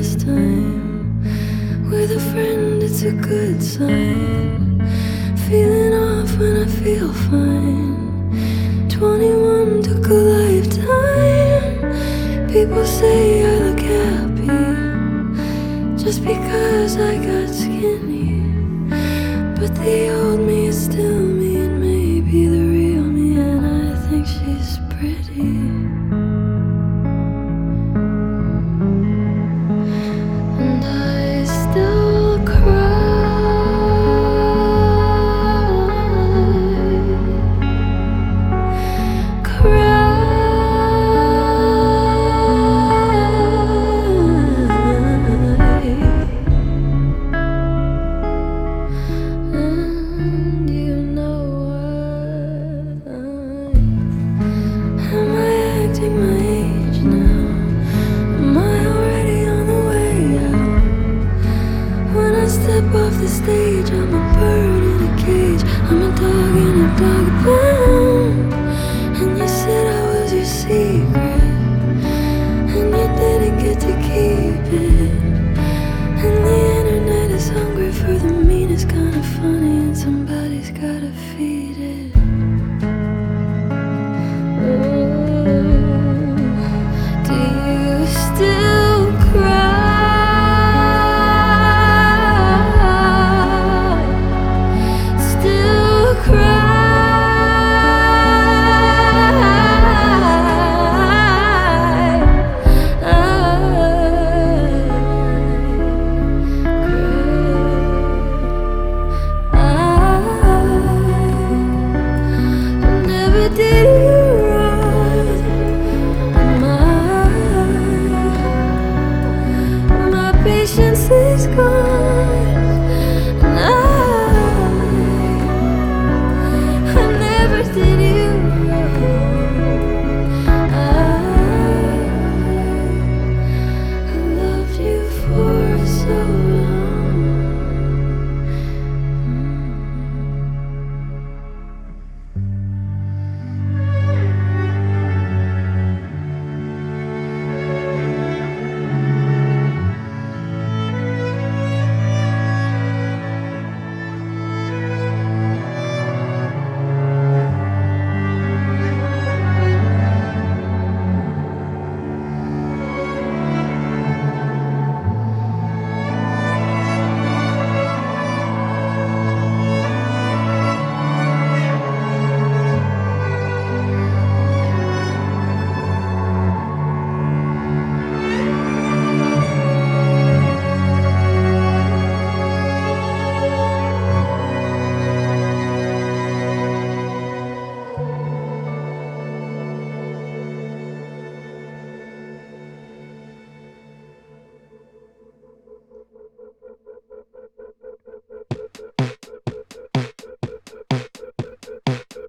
last time. With a friend, it's a good sign. Feeling off when I feel fine. 21 took a lifetime. People say I look happy just because I got skinny. But the old me is still me, and maybe the real me, and I think she's pretty. And I still cry. And you know what? Am I acting my age now? Am I already on the way out? When I step off the stage, I'm a bird in a cage. I'm a dog in a dog pound. And you said I was your secret, and you didn't get to keep it. And the internet is hungry for the meanest kind of funny, and somebody's gotta feed